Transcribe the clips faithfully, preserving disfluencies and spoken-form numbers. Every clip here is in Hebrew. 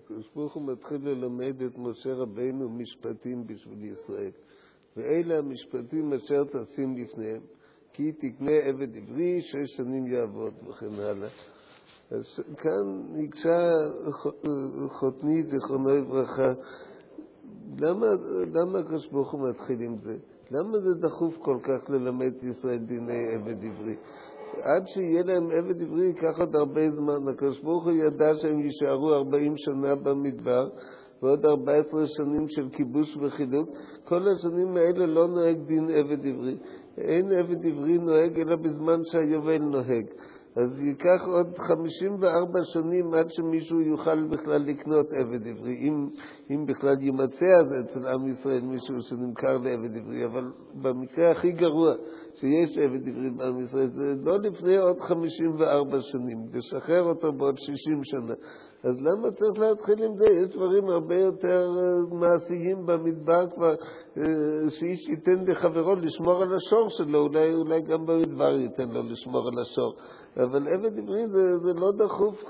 הקדוש ברוך הוא מתחיל ללמד את משה רבינו משפטים בשביל ישראל. ואלה המשפטים אשר תשים לפניהם. כי תקנה עבד עברי, שש שנים יעבוד וכן הלאה. אז כאן ניגשה חותני זיכרונו לברכה. למה, למה הקדוש ברוך הוא מתחיל עם זה? למה זה דחוף כל כך ללמד את ישראל דיני עבד עברי? עד שיהיה להם עבד עברי ייקח עוד הרבה זמן. הקדוש ברוך הוא ידע שהם יישארו ארבעים שנה במדבר, ועוד ארבע עשרה שנים של כיבוש וחילוק. כל השנים האלה לא נוהג דין עבד עברי. אין עבד עברי נוהג אלא בזמן שהיובל נוהג. אז ייקח עוד חמישים וארבע שנים עד שמישהו יוכל בכלל לקנות עבד עברי, אם, אם בכלל יימצא אז אצל עם ישראל מישהו שנמכר לעבד עברי. אבל במקרה הכי גרוע שיש עבד עברי בעם ישראל, זה לא לפני עוד חמישים וארבע שנים, לשחרר אותו בעוד שישים שנה. אז למה צריך להתחיל עם זה? יש דברים הרבה יותר מעשיים במדבר כבר, שאיש ייתן לחברו לשמור על השור שלו, אולי, אולי גם במדבר ייתן לו לשמור על השור. אבל עבד עברי זה, זה לא דחוף.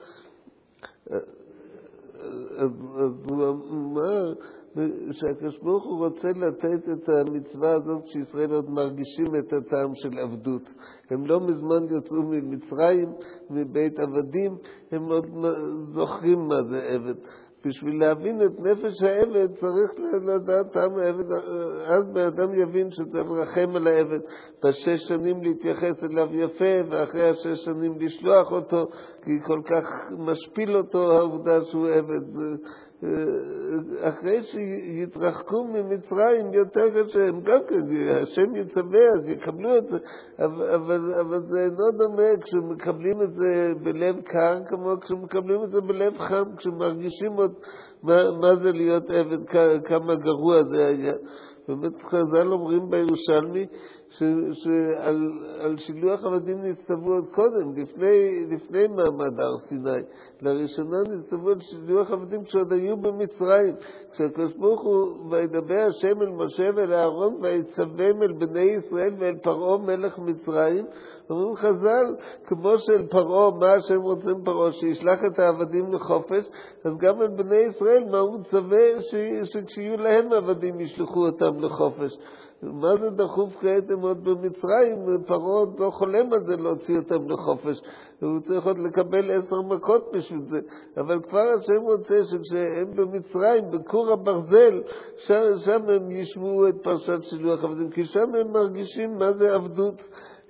אז, אז הוא אמר שהקדוש ברוך הוא רוצה לתת את המצווה הזאת שישראל עוד מרגישים את הטעם של עבדות. הם לא מזמן יצאו ממצרים, מבית עבדים, הם עוד זוכרים מה זה עבד. בשביל להבין את נפש העבד צריך לדעת טעם העבד. אז באדם יבין שצריך לרחם על העבד, בשש שנים להתייחס אליו יפה, ואחרי השש שנים לשלוח אותו, כי כל כך משפיל אותו העובדה שהוא עבד. אחרי שיתרחקו ממצרים יותר קשה, גם השם יצווה אז יקבלו את זה, אבל, אבל, אבל זה אינו דומה כשמקבלים את זה בלב קר כמו כשמקבלים את זה בלב חם, כשמרגישים עוד מה, מה זה להיות עבד, כמה גרוע זה היה. באמת חז"ל אומרים בירושלמי ש, שעל על שילוח עבדים נצטוו עוד קודם, לפני, לפני מעמד הר סיני. לראשונה נצטוו על שילוח עבדים כשעוד היו במצרים. כשהקדוש ברוך הוא וידבר השם אל משה ואל אהרון ויצווהם אל בני ישראל ואל פרעה מלך מצרים, אומרים חז"ל, כמו של פרעה, מה השם רוצה מפרעה? שישלח את העבדים לחופש, אז גם על בני ישראל, מה הוא צווה? שכשיהיו להם עבדים ישלחו אותם לחופש. מה זה דחוף כעת הם עוד במצרים? פרעה עוד לא חולם על זה להוציא אותם לחופש. הוא צריך עוד לקבל עשר מכות בשביל זה. אבל כבר השם רוצה שכשהם במצרים, בכור הברזל, שם, שם הם ישמעו את פרשת שילוח עבדים, כי שם הם מרגישים מה זה עבדות.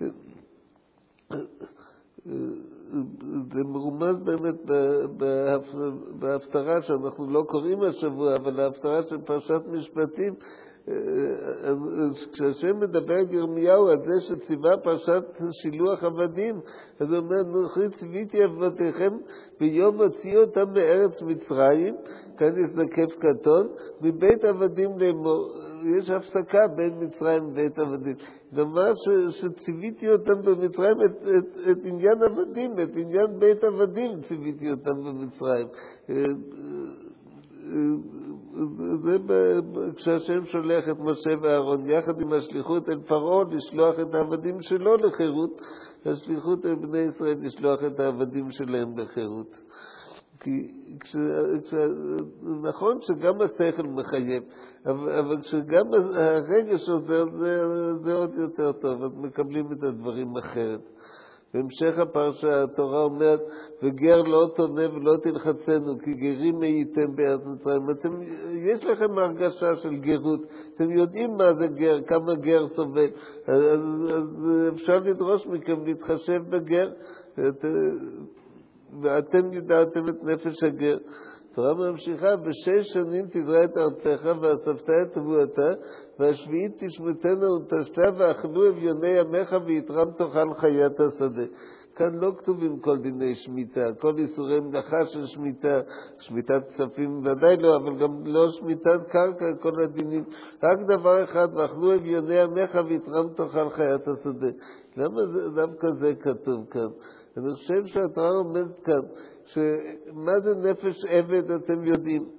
זה מרומז באמת בהפטרה שאנחנו לא קוראים השבוע, אבל ההפטרה של פרשת משפטים, כשהשם מדבר על ירמיהו על זה שציווה פרשת שילוח עבדים, אז הוא אומר, נוכרי ציוויתי אבותיכם ביום הוציא אותם מארץ מצרים, כאן יש זקף קטון, מבית עבדים לאמור. יש הפסקה בין מצרים ובית עבדים. כלומר שציוויתי אותם במצרים את, את, את עניין עבדים, את עניין בית עבדים ציוויתי אותם במצרים. זה כשהשם שולח את משה ואהרון יחד עם השליחות אל פרעה לשלוח את העבדים שלו לחירות, השליחות אל בני ישראל לשלוח את העבדים שלהם לחירות. כי כש, כש, נכון שגם השכל מחייב, אבל, אבל כשגם הרגש עוזר זה, זה עוד יותר טוב, אז מקבלים את הדברים אחרת. בהמשך הפרשה התורה אומרת, וגר לא תונה ולא תלחצנו, כי גרים הייתם בארץ מצרים. אתם, יש לכם הרגשה של גרות, אתם יודעים מה זה גר, כמה גר סובל, אז, אז אפשר לדרוש מכם להתחשב בגר, את, ואתם ידעתם את נפש הגר. התורה ממשיכה, בשש שנים תזרע את ארצך ואספת את תבואתה, והשביעית תשמטנה ותשתה ואכלו אביוני ימיך ויתרם תאכל חיית השדה. כאן לא כתובים כל דיני שמיטה, כל איסורי מלאכה של שמיטה, שמיטת כספים ודאי לא, אבל גם לא שמיטת קרקע, כל הדינים. רק דבר אחד, ואכלו אביוני ימיך ויתרם תאכל חיית השדה. למה זה, דווקא זה כתוב כאן? אני חושב שהתורה עומדת כאן, שמה זה נפש עבד אתם יודעים.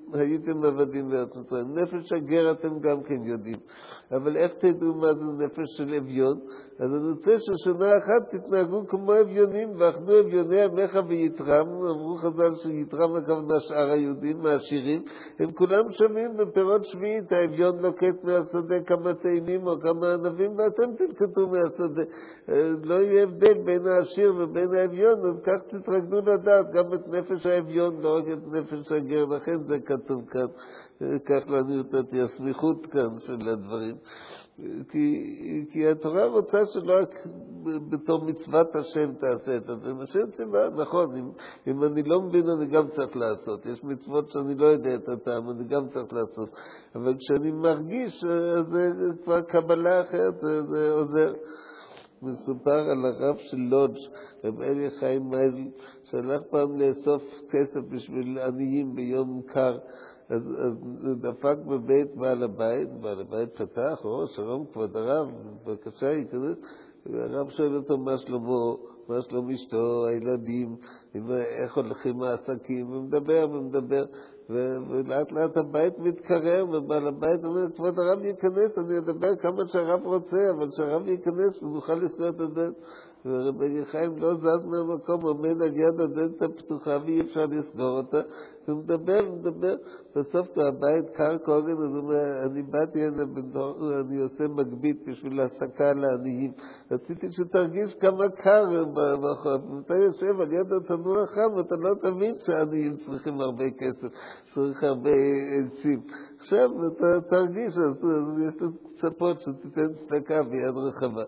הייתם עבדים בארץ ישראל. נפש הגר אתם גם כן יודעים. אבל איך תדעו מה זה נפש של אביון? אז אני רוצה ששנה אחת תתנהגו כמו אביונים, ואחדו אביוני עמך ויתרם. אמרו חז"ל שיתרם הכוונה שאר היהודים העשירים, הם כולם שווים בפירות שביעית. האביון לוקט מהשדה כמה תאנים או כמה ענבים, ואתם תלקטו מהשדה. לא יהיה הבדל בין העשיר ובין האביון, אז כך תתרגלו לדעת גם את נפש האביון, לא רק את נפש הגר. לכן זה כתוב כאן, כך לנו אותי הסמיכות כאן של הדברים. כי, כי התורה רוצה שלא רק בתור מצוות השם תעשה את זה. השם ציווה, נכון, אם, אם אני לא מבין אני גם צריך לעשות. יש מצוות שאני לא יודע את הטעם, אני גם צריך לעשות. אבל כשאני מרגיש, זה כבר קבלה אחרת, זה, זה עוזר. מסופר על הרב של לודג', רב אלי חיים מייזל, שהלך פעם לאסוף כסף בשביל עניים ביום קר. אז, אז דפק בבית בעל הבית, בעל הבית פתח, או שלום כבוד הרב, בבקשה היא כזה, הרב שואל אותו מה שלמה, מה שלום אשתו, הילדים, איך הולכים העסקים, ומדבר ומדבר, ולאט לאט הבית מתקרר, ובעל הבית אומר, כבוד הרב ייכנס, אני אדבר כמה שהרב רוצה, אבל שהרב ייכנס ונוכל לסגור את הדלת. ורבי חיים לא זז מהמקום, עומד על יד הדלת הפתוחה ואי אפשר לסגור אותה, ומדבר ומדבר, בסוף הבית קר קוגן, אז הוא אומר, אני באתי הנה, אני עושה מגבית בשביל העסקה לעניים, רציתי שתרגיש כמה קר בחום, אתה יושב על יד התנור החם, אתה לא תבין שהעניים צריכים הרבה כסף, צריך הרבה עצים. עכשיו אתה תרגיש, אז יש לו צפות שתיתן צדקה ביד רחבה.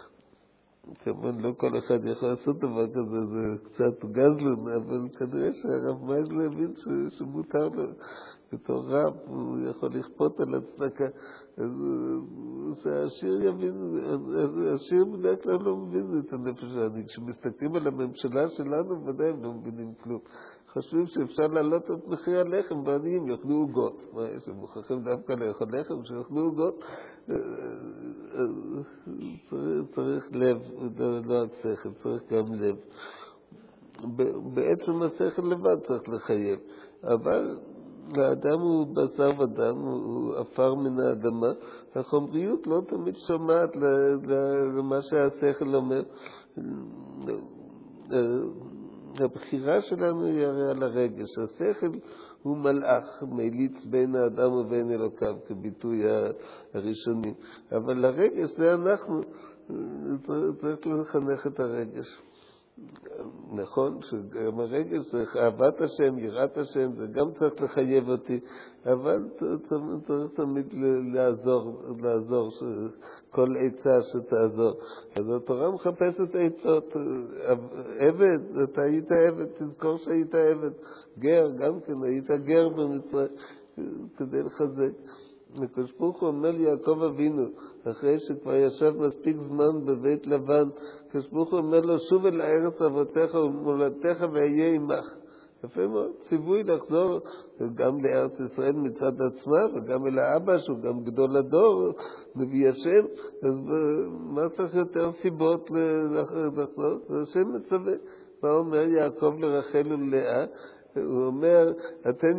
כמובן לא כל אחד יכול לעשות דבר כזה, זה קצת גזלון, אבל כנראה שהרב מייזל הבין ש, שמותר לו, בתור רב הוא יכול לכפות על הצדקה, אז שהעשיר יבין, העשיר בדרך כלל לא מבין את הנפש שלנו, כשמסתכלים על הממשלה שלנו ודאי הם לא מבינים כלום. חושבים שאפשר להעלות את מחיר הלחם ועניים יאכלו עוגות. מה יש? הם מוכרחים דווקא לאכול לחם שיאכלו עוגות. צריך, צריך לב, לא רק שכל, צריך גם לב. בעצם השכל לבד צריך לחייב. אבל האדם הוא בשר ודם, הוא עפר מן האדמה. החומריות לא תמיד שומעת למה שהשכל אומר. הבחירה שלנו היא הרי על הרגש. השכל הוא מלאך, מליץ בין האדם ובין אלוקיו, כביטוי הראשוני. אבל הרגש זה אנחנו, צריך לחנך את הרגש. נכון שגם הרגש זה אהבת השם, יראת השם, זה גם צריך לחייב אותי, אבל צריך תמיד לעזור, לעזור, כל עצה שתעזור. אז התורה מחפשת עצות. עבד, אתה היית עבד, תזכור שהיית עבד. גר, גם כן, היית גר במצרים, כדי לחזק. הקדוש ברוך הוא אומר ליעקב אבינו, אחרי שכבר ישב מספיק זמן בבית לבן, הקדוש ברוך הוא אומר לו, שוב אל הארץ אבותיך ומולדתך ואהיה עמך. יפה מאוד, ציווי לחזור גם לארץ ישראל מצד עצמה, וגם אל האבא שהוא גם גדול הדור, נביא השם. אז מה צריך יותר סיבות לחזור? השם מצווה. מה אומר יעקב לרחל וללאה? הוא אומר, אתן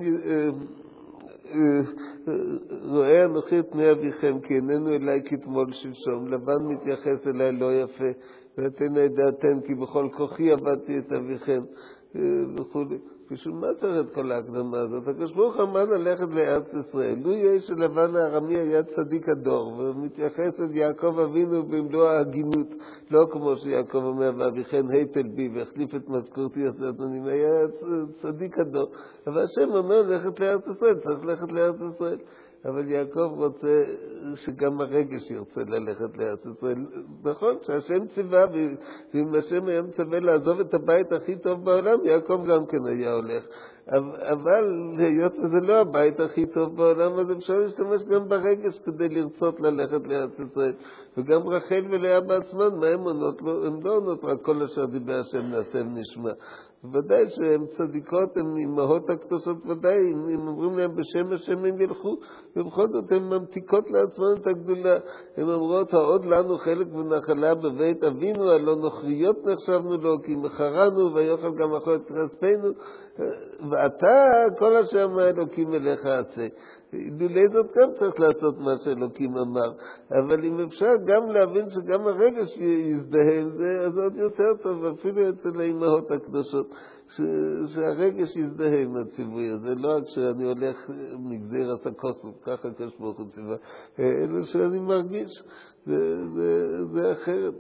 רואה אנוכי את פני אביכם, כי איננו אליי כתמול שלשום. לבן מתייחס אליי לא יפה, ואתן הידעתן כי בכל כוחי עבדתי את אביכם וכו'. בשביל מה צריך את כל ההקדמה הזאת? הקדוש ברוך הוא אמר ללכת לארץ ישראל. לו יהיה שלבן הארמי היה צדיק הדור, ומתייחס אל יעקב אבינו במלוא ההגינות, לא כמו שיעקב אומר, ואביכן היפל בי, והחליף את מזכורתי עשרת מונים, היה צדיק הדור. אבל השם אומר ללכת לארץ ישראל, צריך ללכת לארץ ישראל. אבל יעקב רוצה שגם הרגש ירצה ללכת לארץ ישראל. נכון שהשם ציווה, ואם השם היה מצווה לעזוב את הבית הכי טוב בעולם, יעקב גם כן היה הולך. אבל היות שזה לא הבית הכי טוב בעולם, אז אפשר להשתמש גם ברגש כדי לרצות ללכת לארץ ישראל. וגם רחל ולאה בעצמן, מה הן עונות? הן לא עונות רק כל אשר דיבר השם נעשה ונשמע. ודאי שהן צדיקות, הן אמהות הקדושות ודאי, אם אומרים להם בשם השם הם ילכו, ובכל זאת הן ממתיקות לעצמן את הגדולה. הן אומרות, העוד לנו חלק ונחלה בבית אבינו, הלא נוכריות נחשבנו לו, כי מחרנו ויוכל גם אכול את כספנו, ואתה כל אשר מה אלוקים אליך עשה. דולי זאת גם צריך לעשות מה שאלוקים אמר, אבל אם אפשר גם להבין שגם הרגש יזדהם, זה אז עוד יותר טוב, אפילו אצל האמהות הקדושות, ש, שהרגש יזדהם הציווי הזה, לא רק שאני הולך מגזיר הסקוסו, ככה כשברוך הוא ציווה, אלא שאני מרגיש, זה, זה, זה אחרת.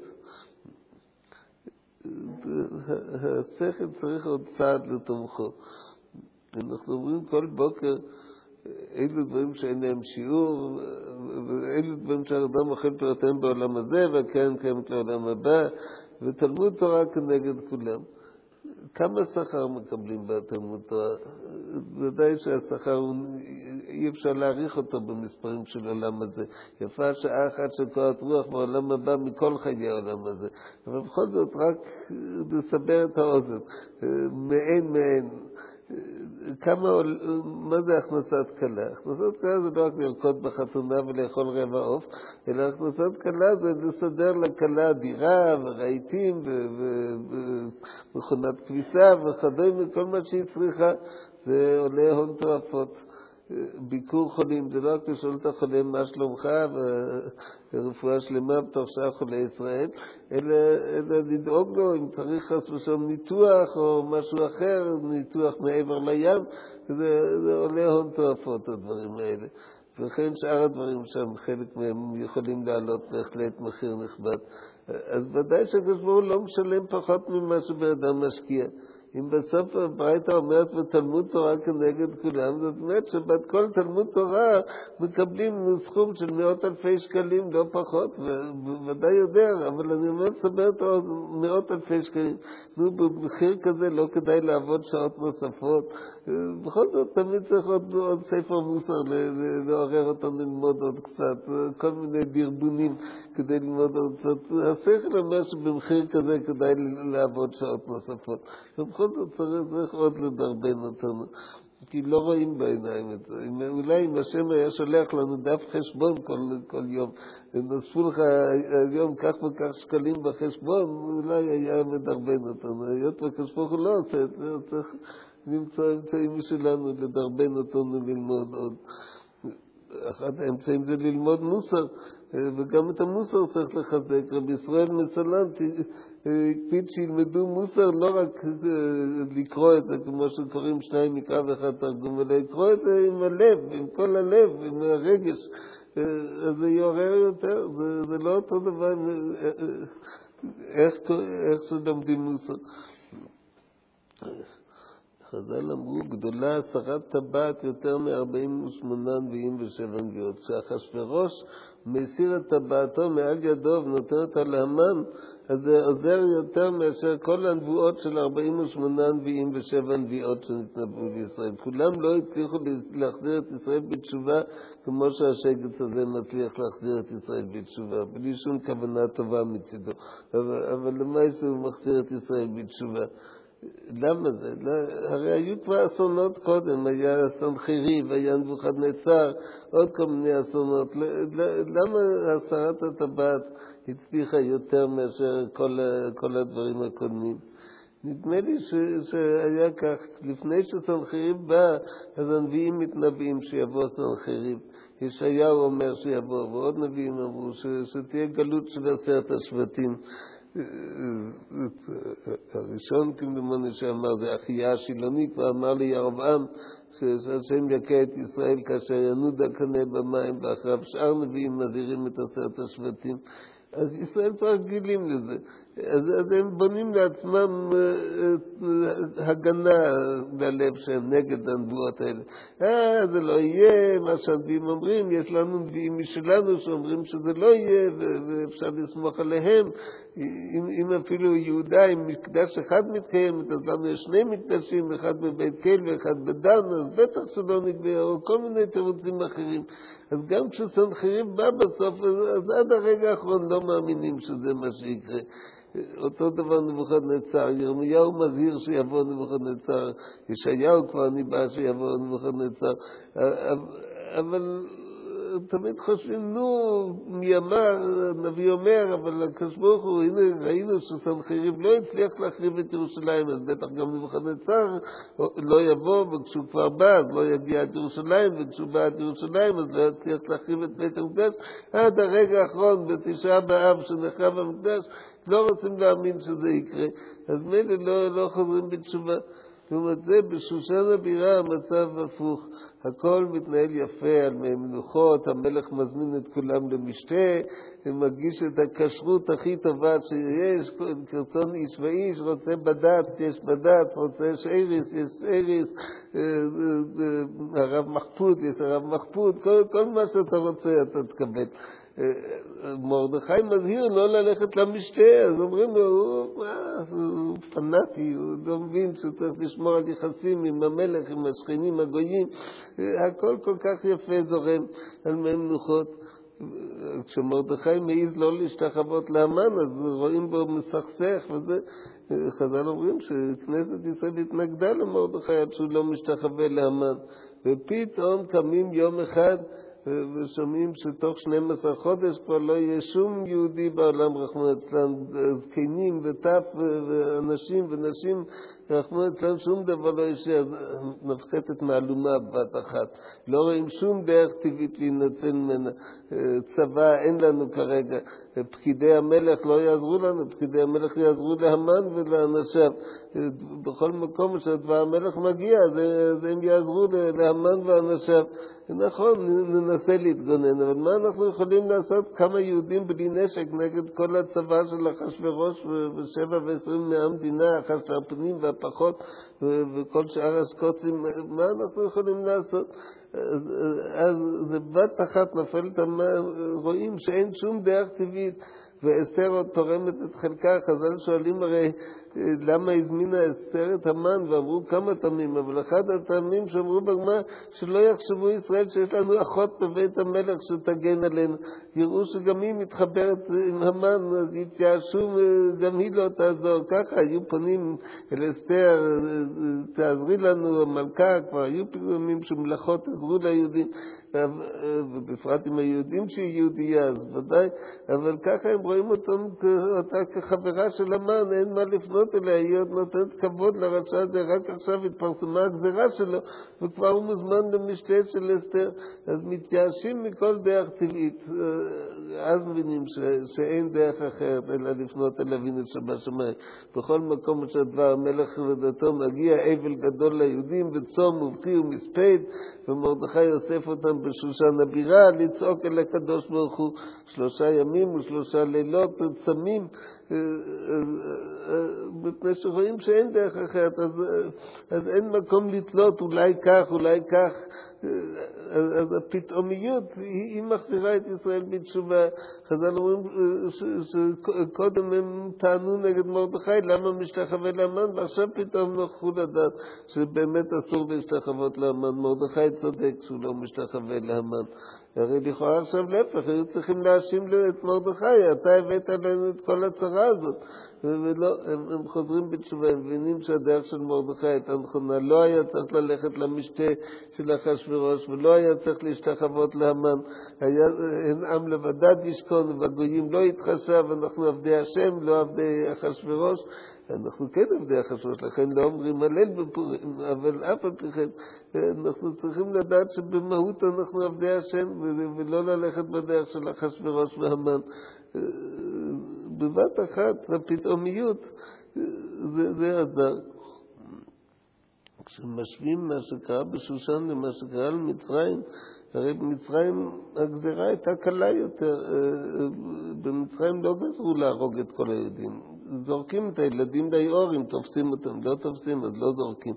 השכל צריך עוד צעד לתומכו. אנחנו אומרים כל בוקר, אילו דברים שאין להם שיעור, ואילו דברים שהאדם אוכל פירותיהם בעולם הזה, והקרן קיימת לעולם הבא, ותלמוד תורה כנגד כולם. כמה שכר מקבלים בתלמוד תורה? ודאי שהשכר, אי אפשר להעריך אותו במספרים של העולם הזה. יפה שעה אחת של קורת רוח בעולם הבא מכל חיי העולם הזה. אבל בכל זאת רק לסבר את האוזן, מעין מעין. כמה, מה זה הכנסת קלה? הכנסת קלה זה לא רק לרקוד בחתונה ולאכול רבע עוף, אלא הכנסת קלה זה לסדר לקלה דירה ורהיטים ומכונת כביסה וכדומה, וכל מה שהיא צריכה זה עולה הון תועפות. ביקור חולים, זה לא רק לשאול את החולה מה שלומך ורפואה שלמה בתוך שאר חולי ישראל, אלא, אלא לדאוג לו אם צריך חס ושלום ניתוח או משהו אחר, ניתוח מעבר לים, זה, זה עולה הון תועפות הדברים האלה. וכן שאר הדברים שם, חלק מהם יכולים לעלות בהחלט מחיר נכבד. אז ודאי שהקדוש לא משלם פחות ממה שבאדם משקיע. אם בסוף הברייתא אומרת ותלמוד תורה כנגד כולם, זאת אומרת שבת כל תלמוד תורה מקבלים סכום של מאות אלפי שקלים, לא פחות, וודאי יודע, אבל אני אומר סבר תורה מאות אלפי שקלים. נו, במחיר כזה לא כדאי לעבוד שעות נוספות. בכל זאת תמיד צריך עוד, עוד ספר מוסר לעורר אותנו ללמוד עוד קצת, כל מיני דרבונים כדי ללמוד עוד קצת. השכל אומר שבמחיר כזה כדאי לעבוד שעות נוספות. ובכל זאת צריך, צריך עוד לדרבן אותנו, כי לא רואים בעיניים את זה. אולי אם השם היה שולח לנו דף חשבון כל, כל יום, נוספו לך היום כך וכך שקלים בחשבון, אולי היה מדרבן אותנו. היות וכשפוך הוא לא עושה את זה, צריך למצוא אמצעים משלנו לדרבן אותנו ללמוד עוד. אחד האמצעים זה ללמוד מוסר, וגם את המוסר צריך לחזק. רבי ישראל מסלנט הקפיד שילמדו מוסר, לא רק לקרוא את זה כמו שקוראים שניים מקרא ואחד תרגום, אלא לקרוא את זה עם הלב, עם כל הלב, עם הרגש. אז זה יעורר יותר, זה, זה לא אותו דבר איך, איך שלומדים מוסר. חז"ל אמרו, גדולה עשרת טבעת יותר מ-ארבעים ושמונה נביאים ושבע נביאות. כשאחשוורוש מסיר את טבעתו מעל ידו ונותן אותה להמן, אז זה עוזר יותר מאשר כל הנבואות של ארבעים ושמונה נביאים ושבע נביאות שנתנבאו לישראל. כולם לא הצליחו להחזיר את ישראל בתשובה כמו שהשגץ הזה מצליח להחזיר את ישראל בתשובה, בלי שום כוונה טובה מצידו. אבל, אבל למעשה הוא מחזיר את ישראל בתשובה. למה זה? הרי היו כבר אסונות קודם, היה אסון חיריב, היה נבוכדנצר, עוד כל מיני אסונות. למה הסרת הטבעת הצליחה יותר מאשר כל, כל הדברים הקודמים? נדמה לי ש, שהיה כך, לפני שסנחריב בא, אז הנביאים מתנבאים שיבוא סנחריב. ישעיהו אומר שיבוא, ועוד נביאים אמרו ש, שתהיה גלות של עשרת השבטים. הראשון כמדומני שאמר זה אחיה השילוני, כבר אמר לי ירבעם שהשם יקה את ישראל כאשר ינוד הקנה במים, ואחריו שאר נביאים מזהירים את עשרת השבטים. אז ישראל כבר גילים לזה. אז, אז הם בונים לעצמם הגנה ללב שהם נגד הנבואות האלה. אה, זה לא יהיה, מה שהנביאים אומרים, יש לנו נביאים משלנו שאומרים שזה לא יהיה, ואפשר לסמוך עליהם. אם, אם אפילו יהודה, אם מקדש אחד מתקיים, אז לנו יש שני מקדשים, אחד בבית קל ואחד בדן, אז בטח שלא נגבר, או כל מיני תירוצים אחרים. אז גם כשסנחריב בא בסוף, אז, אז עד הרגע האחרון לא מאמינים שזה מה שיקרה. אותו דבר נבוכדנצר, ירמיהו מזהיר שיבוא נבוכדנצר, ישעיהו כבר ניבא שיבוא נבוכדנצר, אבל תמיד חושבים, נו, מי אמר, הנביא אומר, אבל הקדוש ברוך הוא, הנה ראינו שסנחריב לא הצליח להחריב את ירושלים, אז בטח גם נבוכדנצר לא יבוא, וכשהוא כבר בא, אז לא יגיע עד ירושלים, וכשהוא בא עד ירושלים, אז לא יצליח להחריב את בית המקדש, עד הרגע האחרון, בתשעה באב שנחרב המקדש, לא רוצים להאמין שזה יקרה, אז מילא לא, לא חוזרים בתשובה. לעומת זה, בשושן הבירה המצב הפוך, הכל מתנהל יפה על מי מנוחות, המלך מזמין את כולם למשתה, מגיש את הכשרות הכי טובה שיש, כרצון איש ואיש, רוצה בד"ץ, יש בד"ץ, רוצה שאיריס, יש שאיריס, הרב מחפוד, יש הרב מחפוד, כל, כל מה שאתה רוצה אתה תקבל. מרדכי מזהיר לא ללכת למשתה, אז אומרים לו, הוא, הוא פנאטי, הוא לא מבין שצריך לשמור על יחסים עם המלך, עם השכנים הגויים, הכל כל כך יפה זורם על מי מנוחות. כשמרדכי מעיז לא להשתחוות להמן, אז רואים בו מסכסך וזה. חז"ל אומרים שכנסת ישראל התנגדה למרדכי עד שהוא לא משתחווה להמן, ופתאום קמים יום אחד ושומעים שתוך שנים עשר חודש כבר לא יהיה שום יהודי בעולם, רחמנא ליצלן, זקנים וטף ואנשים ונשים, רחמנא ליצלן, שום דבר לא יישאר, נפחתת מהלומה בת אחת. לא רואים שום דרך טבעית להינצל ממנה. צבא אין לנו כרגע, פקידי המלך לא יעזרו לנו, פקידי המלך יעזרו להמן ולאנשיו. בכל מקום שדבר המלך מגיע, אז הם יעזרו להמן ואנשיו. נכון, ננסה להתגונן, אבל מה אנחנו יכולים לעשות? כמה יהודים בלי נשק נגד כל הצבא של אחשוורוש ושבע ועשרים מהמדינה, החשרפנים והפחות וכל שאר השקוצים, מה אנחנו יכולים לעשות? אז זה בת אחת נפלת, רואים שאין שום דרך טבעית, ואסתר עוד תורמת את חלקה. חז"ל שואלים הרי למה הזמינה אסתר את המן, ואמרו כמה טעמים, אבל אחד הטעמים שאמרו בגמרא, שלא יחשבו ישראל שיש לנו אחות בבית המלך שתגן עלינו, יראו שגם היא מתחברת עם המן, אז יתייאשו, גם היא לא תעזור. ככה היו פונים אל אסתר, תעזרי לנו המלכה, כבר היו פעמים שמלאכות עזרו ליהודים, ובפרט עם היהודים שהיא יהודייה, אז ודאי, אבל ככה הם רואים אותם, אותה כחברה של המן, אין מה לפנות אליה, היא עוד נותנת כבוד לרשע הזה, רק עכשיו התפרסמה הגזרה שלו, וכבר הוא מוזמן למשתה של אסתר, אז מתייאשים מכל דרך טבעית, אז מבינים ש, שאין דרך אחרת אלא לפנות אל אבינו שבשמיים. בכל מקום שדבר המלך ודתו מגיע אבל גדול ליהודים, וצום ובכי ומספד, ומרדכי יוסף אותם בשושן הבירה, לצעוק אל הקדוש ברוך הוא שלושה ימים ושלושה לילות צמים, מפני שרואים שאין דרך אחרת, אז, אז אין מקום לתלות, אולי כך, אולי כך. אז הפתאומיות היא, היא מחזירה את ישראל בתשובה. חז"ל אומרים שקודם הם טענו נגד מרדכי למה משתחווה להמן, ועכשיו פתאום נוכחו לדעת שבאמת אסור להשתחוות להמן. מרדכי צודק שהוא לא משתחווה להמן. הרי לכאורה עכשיו להפך, היו צריכים להאשים את מרדכי, אתה הבאת עלינו את כל הצרה הזאת. ולא, הם, הם חוזרים בתשובה, הם מבינים שהדרך של מרדכי הייתה נכונה, לא היה צריך ללכת למשתה של אחשוורוש, ולא היה צריך להשתחוות להמן, היה, אין עם לבדד ישכון, והגויים לא יתחשב, אנחנו עבדי השם, לא עבדי אחשוורוש, אנחנו כן עבדי אחשוורוש, לכן לא אומרים הלל בפורים, אבל אף על פי כן, אנחנו צריכים לדעת שבמהות אנחנו עבדי השם, ולא ללכת בדרך של אחשוורוש והמן. בבת אחת הפתאומיות זה, זה עזר. כשמשווים מה שקרה בשושן למה שקרה במצרים, הרי במצרים הגזרה הייתה קלה יותר. במצרים לא גזרו להרוג את כל היהודים, זורקים את הילדים ליאורים, תופסים אותם, לא תופסים אז לא זורקים.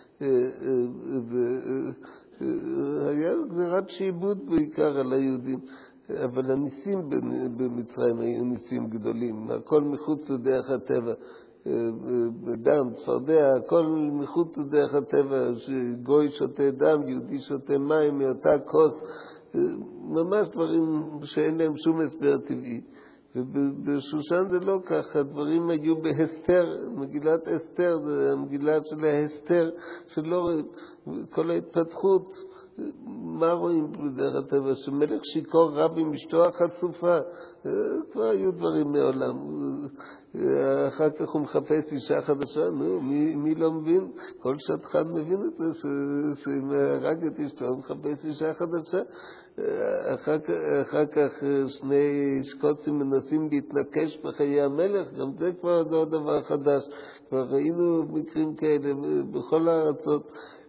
והיה גזירת שיבוד בעיקר על היהודים, אבל הניסים במצרים היו ניסים גדולים, הכל מחוץ לדרך הטבע, דם, צפרדע, הכל מחוץ לדרך הטבע, שגוי שותה דם, יהודי שותה מים מאותה כוס, ממש דברים שאין להם שום הסבר טבעי. ובשושן זה לא ככה, הדברים היו בהסתר, מגילת אסתר, זה המגילה של ההסתר, שלא כל ההתפתחות, מה רואים בדרך הטבע? שמלך שיקור רב עם אשתו החצופה, כבר היו דברים מעולם. אחר כך הוא מחפש אישה חדשה, נו, מי, מי לא מבין? כל שטחן מבין את זה, שאם הרג את אשתו, הוא מחפש אישה חדשה. אחר, אחר כך שני שקוצים מנסים להתנקש בחיי המלך, גם זה כבר לא דבר חדש. כבר ראינו מקרים כאלה בכל הארצות.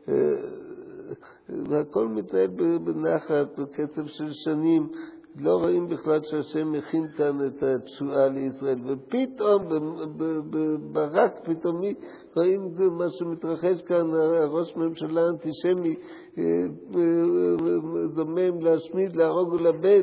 והכל מתנהל בנחת, בקצב של שנים. לא רואים בכלל שהשם מכין כאן את התשועה לישראל. ופתאום, ברק פתאומי, רואים מה שמתרחש כאן, הראש ממשלה האנטישמי זומם להשמיד, להרוג ולאבד.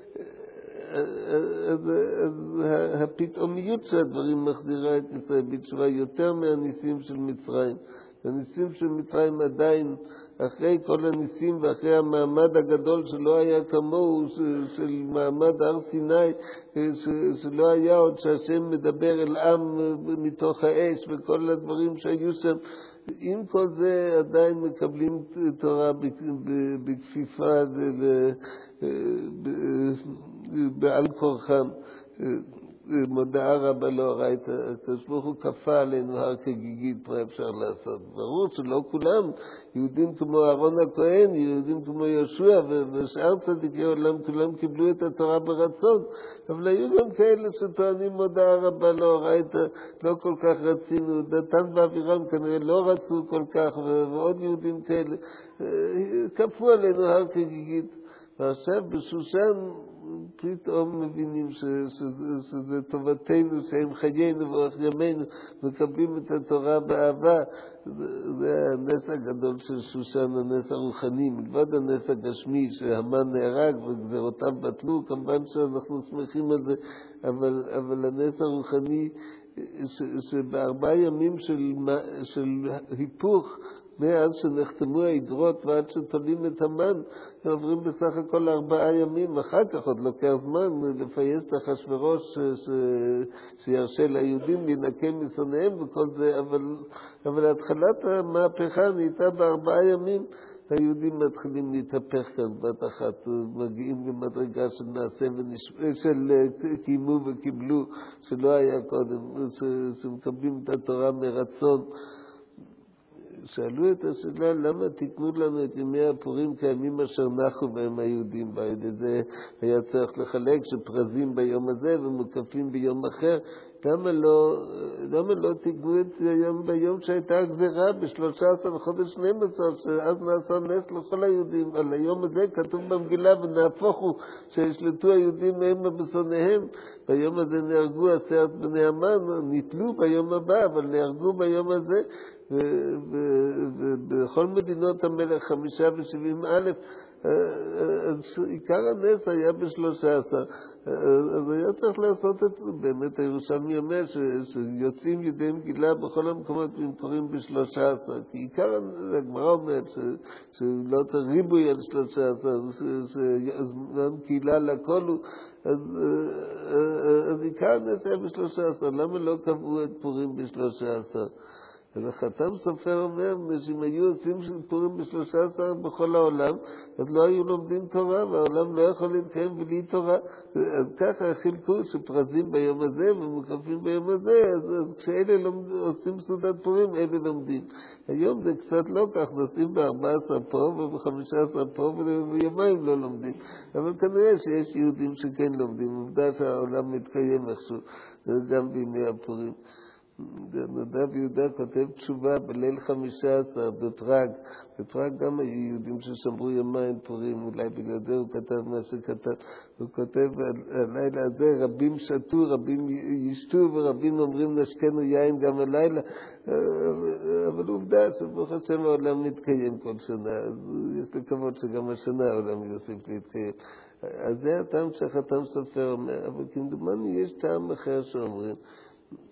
אז הפתאומיות שהדברים מחזירה את ישראל בתשובה יותר מהניסים של מצרים. הניסים של מצרים עדיין, אחרי כל הניסים ואחרי המעמד הגדול שלא היה כמוהו, של מעמד הר סיני, שלא היה עוד שהשם מדבר אל עם מתוך האש וכל הדברים שהיו שם, עם כל זה עדיין מקבלים תורה בכפיפה בעל כורחם. מודעה רבה לא ראית, הקדוש ברוך הוא כפה עלינו הר כגיגית, מה אפשר לעשות? ברור שלא כולם, יהודים כמו אהרון הכהן, יהודים כמו יהושע ושאר צדיקי עולם, כולם קיבלו את התורה ברצון, אבל היו גם כאלה שטוענים מודעה רבה לא ראית, לא כל כך רצינו, דתן ואבירם כנראה לא רצו כל כך, ועוד יהודים כאלה, כפו עלינו הר כגיגית. ועכשיו בשושן פתאום מבינים ש, שזה, שזה טובתנו, שהם חיינו ואורך ימינו, מקבלים את התורה באהבה. זה הנס הגדול של שושן, הנס הרוחני, מלבד הנס הגשמי שהמן נהרג וגזרותיו בטלו, כמובן שאנחנו שמחים על זה, אבל, אבל הנס הרוחני ש, שבארבעה ימים של, של היפוך, מאז שנחתמו ההדרות ועד שתולים את המן, הם עוברים בסך הכל ארבעה ימים, אחר כך עוד לוקח זמן לפייס את אחשוורוש ש... ש... שירשה ליהודים להינקה משונאיהם וכל זה, אבל, אבל התחלת המהפכה נהייתה בארבעה ימים, היהודים מתחילים להתהפך כאן בת אחת, מגיעים למדרגה של נעשה ונשמע, של קיימו וקיבלו, שלא היה קודם, ש... שמקבלים את התורה מרצון. שאלו את השאלה, למה תקנו לנו את ימי הפורים כימים אשר נחו בהם היהודים? ועל זה היה צריך לחלק שפרזים ביום הזה ומוקפים ביום אחר. למה לא, למה לא תקנו את היום ביום שהייתה הגזרה ב-שלושה עשר לחודש שנים עשר, שאז נעשה נס לכל היהודים? על היום הזה כתוב במגילה, ונהפוכו שישלטו היהודים מהם בשונאיהם. ביום הזה נהרגו עשרת בני המן, נתלו ביום הבא, אבל נהרגו ביום הזה. ובכל מדינות המלך חמישה ושבעים אלף, עיקר הנס היה בשלושה עשר. אז היה צריך לעשות את זה. באמת הירושלמי אומר שיוצאים ידי מגילה בכל המקומות והם קוראים בשלושה עשר, כי עיקר הגמרא אומרת שלא תריבוי על שלושה עשר, שזמן קהילה לכל הוא, אז, אז עיקר הנס היה בשלושה עשר. למה לא קבעו את פורים בשלושה עשר? וחתם סופר אומר שאם היו עושים פורים בשלושה עשר בכל העולם, אז לא היו לומדים תורה, והעולם לא יכול להתקיים בלי תורה. אז ככה חילקו שפרזים ביום הזה ומוקפים ביום הזה, אז, אז כשאלה לומד, עושים סעודת פורים, אלה לומדים. היום זה קצת לא כך, נשים ב-ארבע עשרה פה וב-חמישה עשר פה ויומיים לא לומדים. אבל כנראה שיש יהודים שכן לומדים, עובדה שהעולם מתקיים איכשהו, גם בימי הפורים. נדב יהודה כותב תשובה בליל חמישה עשר בפראג. בפראג גם היו יהודים ששמרו יומיים פורים, אולי בגלל זה הוא כתב מה שכתב. הוא כותב הלילה הזה רבים שתו, רבים ישתו ורבים אומרים נשקנו יין גם הלילה. אבל עובדה שברוך השם העולם מתקיים כל שנה, אז יש לקוות שגם השנה העולם יוסיף להתקיים. אז זה הטעם שחתם סופר אומר, אבל כמדומני יש טעם אחר שאומרים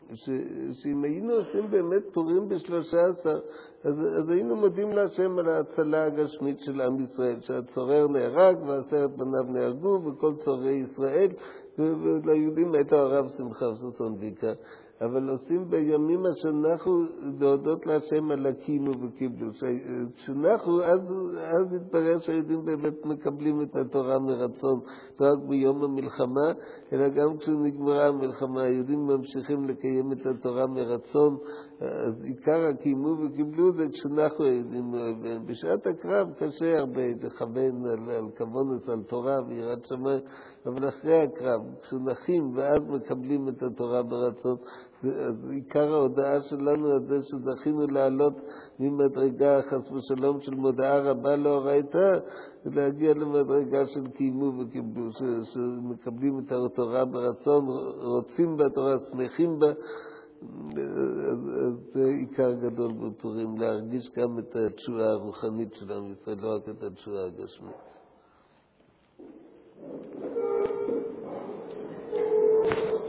ש, שאם היינו עושים באמת פורים בשלושה עשר, אז, אז היינו מודים להשם על ההצלה הגשמית של עם ישראל, שהצורר נהרג ועשרת בניו נהרגו וכל צוררי ישראל, וליהודים הייתה הרב שמחה וששון ויקרא. אבל עושים בימים אשר נחו להודות להשם על הקימו וקיבלו. כשנחו, אז, אז התברר שהיהודים באמת מקבלים את התורה מרצון, לא רק ביום המלחמה, אלא גם כשנגמרה המלחמה, היהודים ממשיכים לקיים את התורה מרצון. אז עיקר הקימו וקיבלו זה כשנחו היהודים. בשעת הקרב קשה הרבה לכוון על, על כוונס, על תורה ויראת שמיים, אבל אחרי הקרב, כשנחים ואז מקבלים את התורה ברצון, אז עיקר ההודעה שלנו על זה שזכינו לעלות ממדרגה חס ושלום של מודעה רבה לאורייתא, להגיע למדרגה של קיימו וקיבלו, שמקבלים את התורה ברצון, רוצים בתורה, שמחים בה. זה עיקר גדול בפורים, להרגיש גם את התשועה הרוחנית של עם ישראל, לא רק את התשועה הגשמית.